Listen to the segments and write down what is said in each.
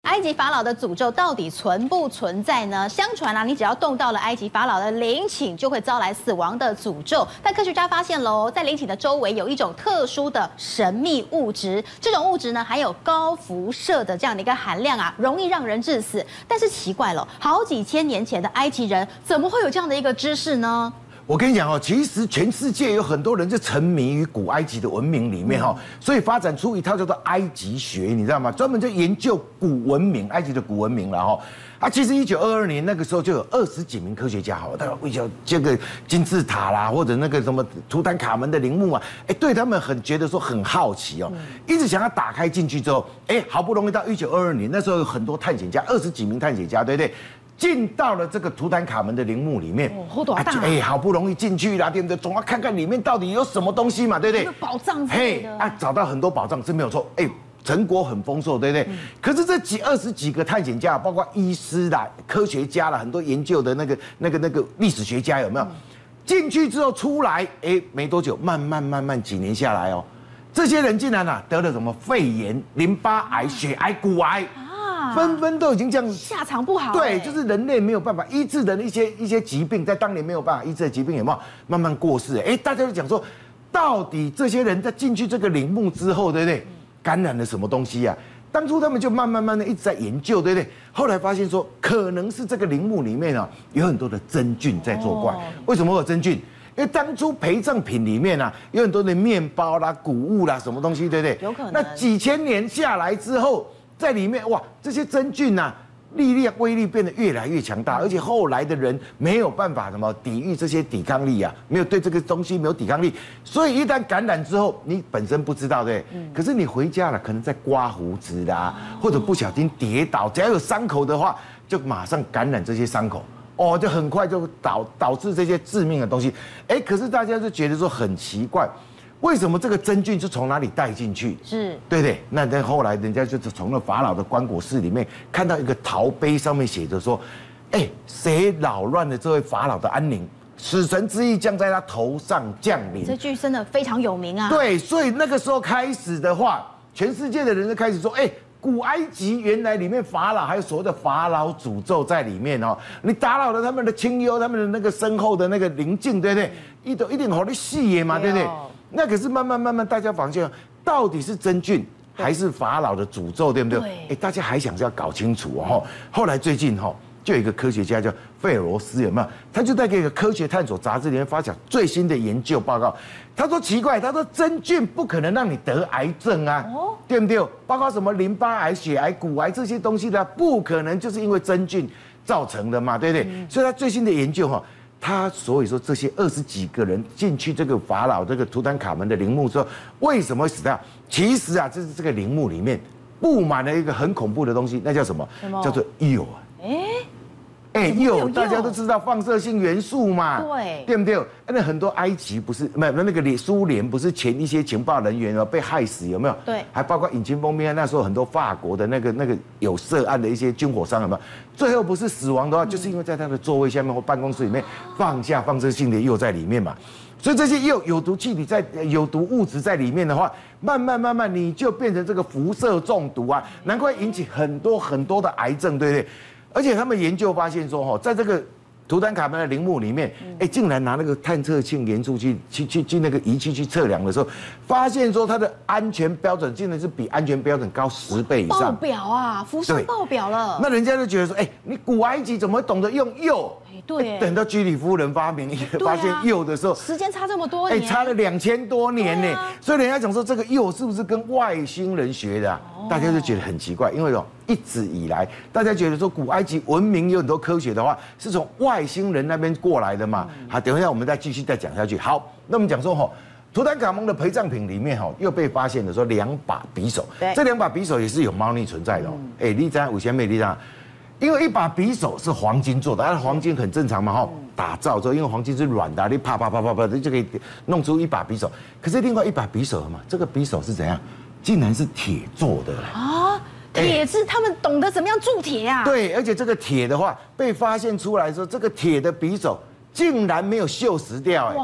埃及法老的诅咒到底存不存在呢？相传啊，你只要动到了埃及法老的陵寝，就会招来死亡的诅咒。但科学家发现喽，在陵寝的周围有一种特殊的神秘物质，这种物质呢含有高辐射的这样的一个含量啊，容易让人致死。但是奇怪了，好几千年前的埃及人怎么会有这样的一个知识呢？ 我跟你讲哦，其实全世界有很多人就沉迷于古埃及的文明里面哈，所以发展出一套叫做埃及学，你知道吗？专门就研究古文明，埃及的古文明了哈。啊，其实1922年那个时候就有20几名科学家哈，他们为了这个金字塔啦，或者那个什么图坦卡门的陵墓啊，对他们觉得说很好奇哦，一直想要打开进去之后，好不容易到1922年，那时候有很多探险家，20几名探险家，对不对？进到了这个图坦卡门的陵墓里面， 厚多大？ 好不容易进去啦，对不对？总要看看里面到底有什么东西嘛，对不对？ 宝藏之类的。 找到很多宝藏是没有错，成果很丰硕，对不对？可是这20几个探险家，包括医师啦、科学家啦，很多研究的那个历史学家有没有？进去之后出来，没多久，慢慢几年下来哦，这些人竟然得了什么肺炎、淋巴癌、血癌、骨癌。纷纷都已经这样， 下场不好。 对，就是人类没有办法医治的一些疾病，在当年没有办法医治的疾病，有没有慢慢过世？大家就讲说，到底这些人在进去这个陵墓之后，对不对？感染了什么东西啊？当初他们就慢慢的一直在研究，对不对？后来发现说，可能是这个陵墓里面有很多的真菌在作怪。为什么会有真菌？因为当初陪葬品里面有很多的面包啦、谷物啦，什么东西，对不对？ 有可能。 那几千年下来之后。在里面哇，这些真菌力量威力变得越来越强大，而且后来的人没有办法抵御这些抵抗力没有对这个东西没有抵抗力，所以一旦感染之后，你本身不知道对，可是你回家了，可能在刮胡子啦，或者不小心跌倒，只要有伤口的话，就马上感染这些伤口，就很快就导致这些致命的东西。可是大家就觉得说很奇怪。为什么这个真菌是从哪里带进去？ 是对不对？那后来人家就是从那法老的棺椁室里面看到一个陶碑，上面写着说：“谁扰乱了这位法老的安宁，死神之意将在他头上降临。” 这句真的非常有名啊。 对，所以那个时候开始的话，全世界的人就开始说：“古埃及原来里面法老还有所谓的法老诅咒在里面哦，你打扰了他们的清幽，他们的那个身后的那个宁静，对不对？一定好的细耶嘛，对不对？”那可是慢慢，大家发现到底是真菌还是法老的诅咒，对不对？大家还想要搞清楚哦。后来最近就有一个科学家叫费尔罗斯，有没有？他就在这个《科学探索》杂志里面发表最新的研究报告。他说奇怪，他说真菌不可能让你得癌症啊，对不对？包括什么淋巴癌、血癌、骨癌这些东西的，不可能就是因为真菌造成的嘛，对不对？所以他最新的研究他所以说这些20几个人进去这个法老这个图坦卡门的陵墓之后，为什么会死掉？其实这是这个陵墓里面布满了一个很恐怖的东西，那叫什么？叫做铀啊！铀大家都知道放射性元素嘛，对不对？那很多埃及不是没有那个苏联不是前一些情报人员被害死有没有？ 对， 还包括引擎封面那时候很多法国的那个有涉案的一些军火商有没有？最后不是死亡的话，就是因为在他的座位下面或办公室里面放下放射性的铀在里面嘛。所以这些有毒气体有毒物质在里面的话，慢慢你就变成这个辐射中毒啊，难怪引起很多的癌症，对不对？而且他们研究发现说，在这个图坦卡门的陵墓里面，竟然拿那个探测性元素去那个仪器去测量的时候，发现说它的安全标准竟然是比安全标准高10倍以上。 爆表啊，辐射爆表了。 那人家就觉得说，你古埃及怎么会懂得用铀？ 对， 等到居里夫人发现铀的时候， 时间差这么多年， 差了2000多年呢。所以人家讲说这个铀是不是跟外星人学的？大家就觉得很奇怪，因为一直以来大家觉得说古埃及文明有很多科学的话是从外星人那边过来的嘛。好，等一下我们再继续讲下去。好，那我们讲说图坦卡蒙的陪葬品里面又被发现了说2把匕首，这2把匕首也是有猫腻存在的你知道有些魅力上。因为一把匕首是黄金做的，黄金很正常嘛打造之后，因为黄金是软的，你啪就可以弄出一把匕首。可是另外一把匕首嘛，这个匕首是怎样？竟然是铁做的铁是他们懂得怎么样铸铁啊？ 对，而且这个铁的话被发现出来说，这个铁的匕首竟然没有锈蚀掉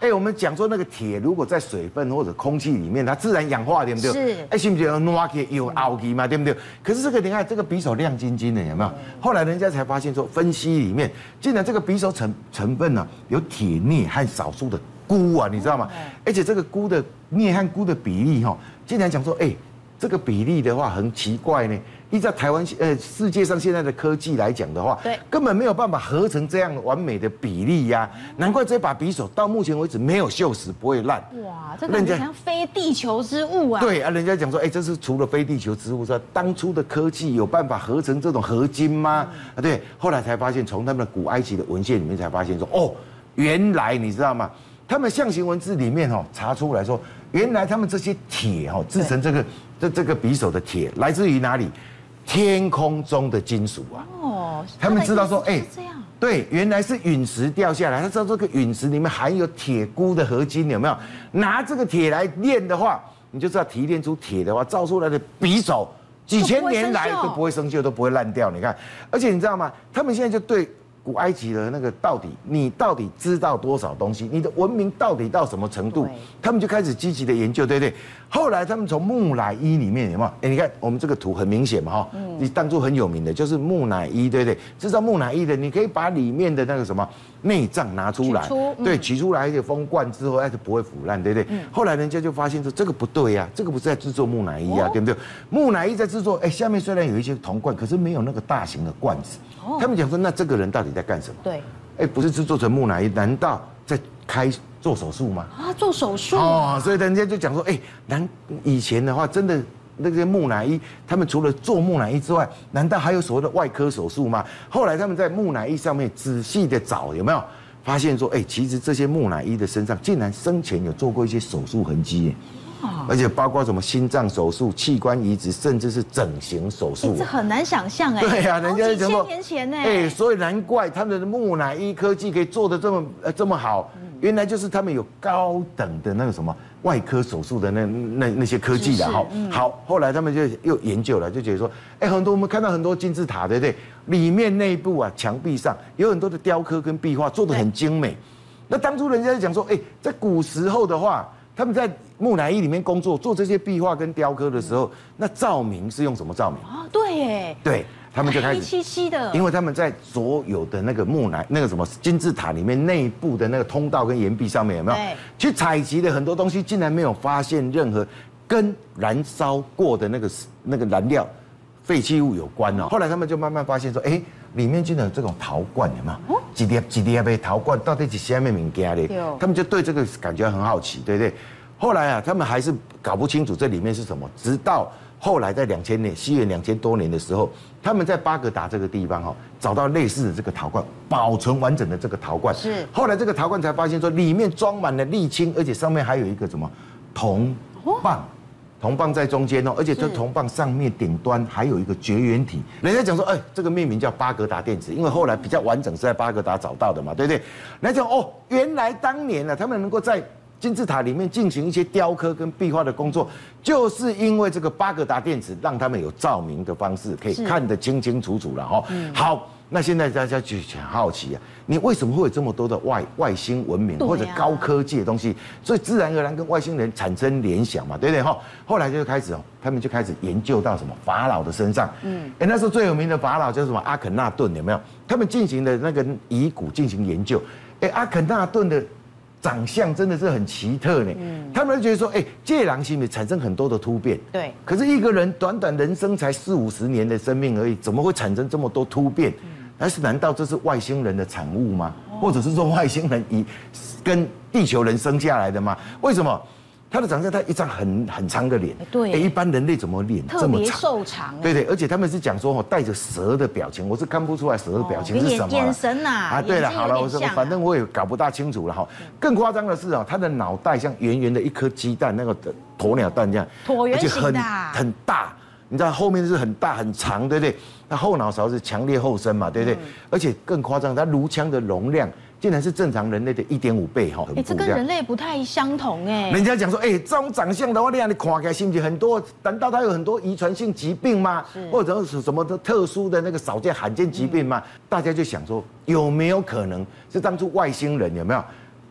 我们讲说那个铁如果在水分或者空气里面，它自然氧化，对不对？ 是。 是不是有挪起有凹起嘛，对不对？可是这个你看这个匕首亮晶晶的，有没有？后来人家才发现说，分析里面竟然这个匕首成分呢有铁镍和少数的钴啊，你知道吗？而且这个钴的镍和钴的比例哈，竟然讲说，这个比例的话很奇怪呢。依照台湾世界上现在的科技来讲的话， 对， 根本没有办法合成这样完美的比例呀。难怪这把匕首到目前为止没有锈蚀，不会烂。 哇，这感觉像非地球之物啊！ 对啊，人家讲说，这是除了非地球之物之外，当初的科技有办法合成这种合金吗？对，后来才发现，从他们的古埃及的文献里面才发现说，原来你知道吗？他们象形文字里面查出来说，原来他们这些铁制成这个匕首的铁来自于哪里？天空中的金属啊！他们知道说， 这样对，原来是陨石掉下来，他知道这个陨石里面含有铁钴的合金，有没有？拿这个铁来炼的话，你就知道提炼出铁的话，造出来的匕首几千年来都不会生锈，都不会烂掉。你看，而且你知道吗？他们现在就对古埃及的那个你到底知道多少东西？你的文明到底到什么程度？他们就开始积极的研究，对不对？后来他们从木乃伊里面有没有？你看我们这个图很明显嘛，你当初很有名的就是木乃伊，对不对？制造木乃伊的，你可以把里面的那个什么内脏拿出来，对，取出来，而且封罐之后它就不会腐烂，对不对？后来人家就发现说这个不对呀，这个不是在制作木乃伊啊，对不对？木乃伊在制作，下面虽然有一些铜罐，可是没有那个大型的罐子。他们讲说，那这个人到底在干什么？ 对， 不是制作成木乃伊，难道在做手术吗？ 做手术所以人家就讲说，以前的话，真的那些木乃伊，他们除了做木乃伊之外，难道还有所谓的外科手术吗？后来他们在木乃伊上面仔细的找，有没有发现说，其实这些木乃伊的身上竟然生前有做过一些手术痕迹。而且包括什么心脏手术、器官移植，甚至是整形手术， 这很难想象对啊，人家就讲说， 几千年前呢， 所以难怪他们的木乃伊科技可以做得这么好，原来就是他们有高等的那个什么外科手术的那些科技的哈。好，后来他们就又研究了，就觉得说，很多我们看到很多金字塔，对不对？里面内部啊，墙壁上有很多的雕刻跟壁画，做得很精美。那当初人家就讲说，在古时候的话，他们在木乃伊里面工作，做这些壁画跟雕刻的时候，那照明是用什么照明？ 对耶， 对，他们就开始黑漆漆的， 因为他们在所有的那个那个什么金字塔里面内部的那个通道跟岩壁上面有没有去采集的很多东西，竟然没有发现任何跟燃烧过的那个燃料废弃物有关哦。后来他们就慢慢发现说，里面竟然有这种陶罐，有没有？一粒的陶罐到底是什么物件呢？他们就对这个感觉很好奇，对不对？后来啊，他们还是搞不清楚这里面是什么，直到后来在2000年，西元2000多年的时候，他们在巴格达这个地方找到类似的这个陶罐，保存完整的这个陶罐。 是。后来这个陶罐才发现说，里面装满了沥青，而且上面还有一个什么铜棒。铜棒在中间而且这铜棒上面顶端还有一个绝缘体。人家讲说，这个命名叫巴格达电池，因为后来比较完整是在巴格达找到的嘛，对不对？人家讲原来当年他们能够在金字塔里面进行一些雕刻跟壁画的工作，就是因为这个巴格达电池让他们有照明的方式，可以看得清清楚楚了好。那现在大家就很好奇啊，你为什么会有这么多的外星文明或者高科技的东西？所以自然而然跟外星人产生联想嘛，对不对后来就开始他们就开始研究到什么法老的身上。那时候最有名的法老叫什么阿肯纳顿，有没有？他们进行的那个遗骨进行研究，阿肯纳顿的长相真的是很奇特呢。他们就觉得说，这人是不是产生很多的突变？ 对。 可是一个人短短人生才40-50年的生命而已，怎么会产生这么多突变？难道这是外星人的产物吗？或者是说外星人跟地球人生下来的吗？为什么？他的长相，他一张很长的脸， 对， 一般人类怎么脸这么长？ 特别瘦长， 对，而且他们是讲说带着蛇的表情，我是看不出来蛇的表情是什么。 眼神啊， 对了，好了，反正我也搞不大清楚了更夸张的是他的脑袋像圆圆的一颗鸡蛋，那个鸵鸟蛋这样， 椭圆形的， 很大。你知道后面是很大很长，对不对？那后脑勺是强烈后伸嘛，对不对？而且更夸张，它颅腔的容量竟然是正常人类的1.5倍这跟人类不太相同人家讲说，这种长相的话，你看起来是不是很多？难道它有很多遗传性疾病吗？或者是什么的特殊的那个少见罕见疾病吗？大家就想说，有没有可能是当初外星人有没有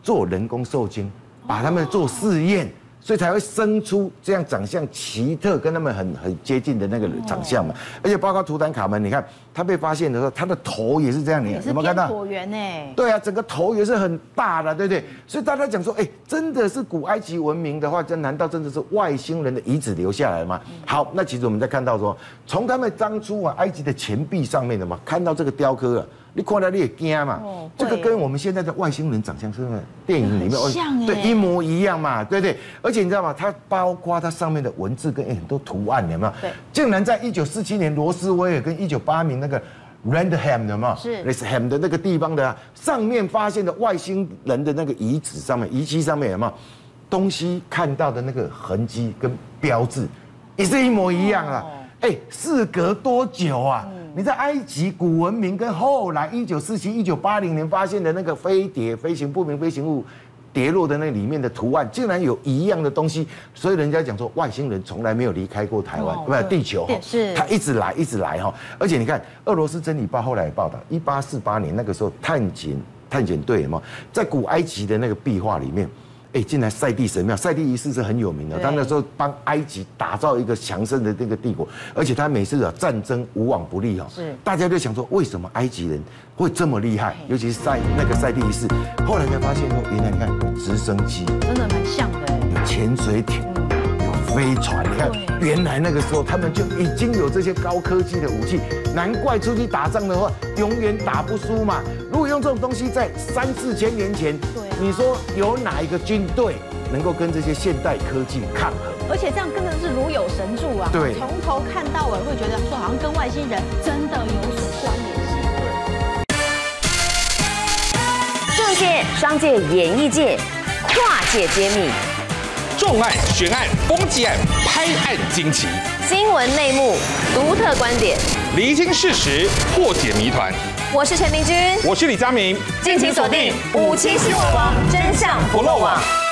做人工受精，把他们做试验。所以才会生出这样长相奇特、跟他们很接近的那个长相嘛。而且包括图坦卡门，你看他被发现的时候，他的头也是这样，你有没有看到？ 椭圆哎。对啊，整个头也是很大的，对不对？所以大家讲说，真的是古埃及文明的话，这难道真的是外星人的遗址留下来吗？好，那其实我们在看到说，从他们当初埃及的钱币上面的嘛，看到这个雕刻啊。你看到你也惊嘛？这个跟我们现在的外星人长相是电影里面对一模一样嘛，对不对？而且你知道吗？它包括它上面的文字跟很多图案，有没有？对。竟然在1947年罗斯威尔跟1980年那个 Randham 有没有？是 Randham 的那个地方的上面发现的外星人的那个遗址上面、遗迹上面有没有东西看到的那个痕迹跟标志，也是一模一样啊！事隔多久啊？你在埃及古文明跟后来1947、1980年发现的那个飞碟、飞行不明飞行物跌落的那里面的图案，竟然有一样的东西，所以人家讲说外星人从来没有离开过台湾，不地球，是他一直来哈。而且你看，俄罗斯真理报后来报道，1848年那个时候探检队嘛，在古埃及的那个壁画里面。进来塞蒂神庙，塞蒂一世是很有名的。他那时候帮埃及打造一个强盛的这个帝国，而且他每次的战争无往不利哈。是，大家就想说，为什么埃及人会这么厉害？尤其是那个塞蒂一世，后来才发现说，原来你看有直升机， 真的蛮像的， 有潜水艇，有飞船。你看，原来那个时候他们就已经有这些高科技的武器，难怪出去打仗的话，永远打不输嘛。如果用这种东西在3、4千年前，你说有哪一个军队能够跟这些现代科技抗衡？ 而且这样真的是如有神助啊！对，从头看到尾，会觉得说好像跟外星人真的有所关联性。 政界、商界、演艺界，跨界揭秘， 重案、悬案、攻击案、拍案惊奇， 新闻内幕、独特观点， 厘清事实，破解谜团。 我是陈明君， 我是李佳明， 敬请锁定57新闻网，真相不漏网。